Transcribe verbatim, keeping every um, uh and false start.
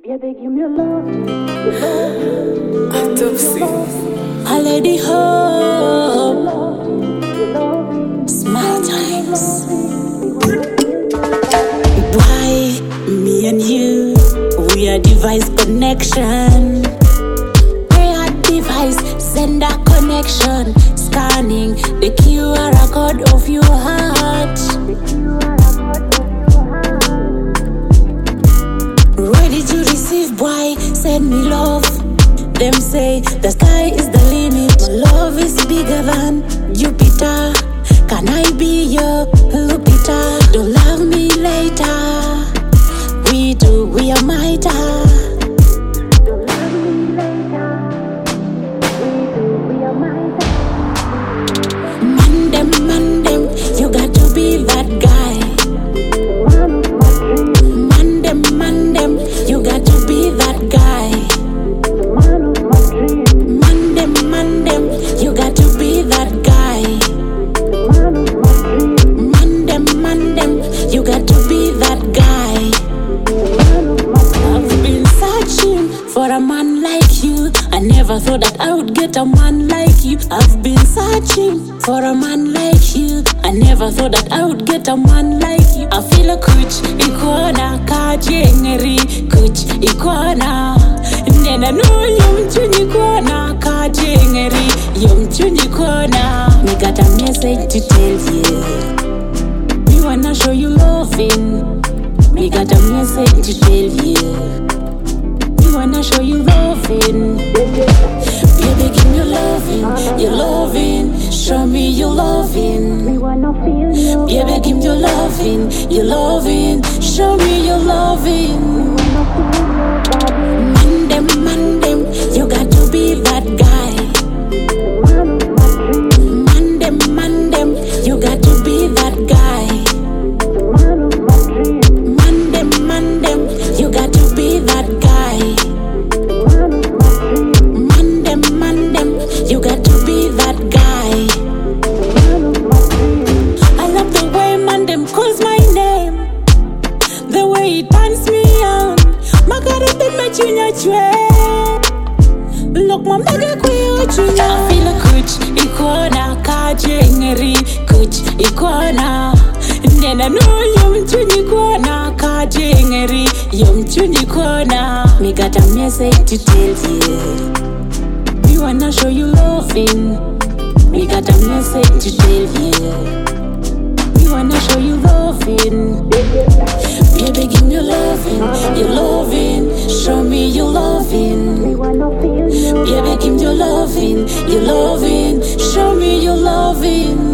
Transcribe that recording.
Baby, give me your love, your love, Autopsy. A lady hope. Smile times. Why me and you? We are device connection. We are device sender connection. Scanning the Q R code of your heart. Ready to receive, boy, send me love. Them say the sky is the limit. My love is bigger than Jupiter. Can I be your Lupita? Don't love me later. We do, we are mighty. don't love me later. We do, we are mighty. Mandem, mandem, you got to be that guy. Man of my dream, Mandem, mandem, you got to be that guy. man of my dream, Mandem, mandem, you got to be that guy. man of my dream, Mandem, mandem, you got to be that guy. man of my dream. I've been searching for a man like you. I never thought that I would get a man like you. I've been searching for a man like you. I never thought that I would get a man like you. I feel a kuch ikona kajengeri kuch ikona nena no yum chuni kona kajengeri yum chuni kona. Me got a message to tell you. We wanna show you loving. Me got a message to tell you. We wanna show you loving. Baby, give me your loving, your loving. Show me your We loving. wanna feel you. Baby, give me your loving, your loving. Show me your loving. Wanna feel your body. Mandem, mandem, you got to be that guy. Man of my dream, Mandem, mandem, you got to be that guy. man of my dream, Mandem, mandem, you got to be that guy. man of my dream, Mandem, mandem, you got to be that guy. man of my dream. I love the way mandem calls my name, the way he turns me on. Magara bin me chunya chwe. Look my mega kwe chunya. I feel a kuch ikona kajengeri kuch ikona. Nena no yum chuni kona kajengeri yum chuni kona. Me got a message to tell you. We wanna show you loving. We got a message to tell you. We wanna show you loving. Baby, give me your loving, your loving. Show me your We loving. wanna feel you. Baby, give me your loving, your loving. Show me your loving.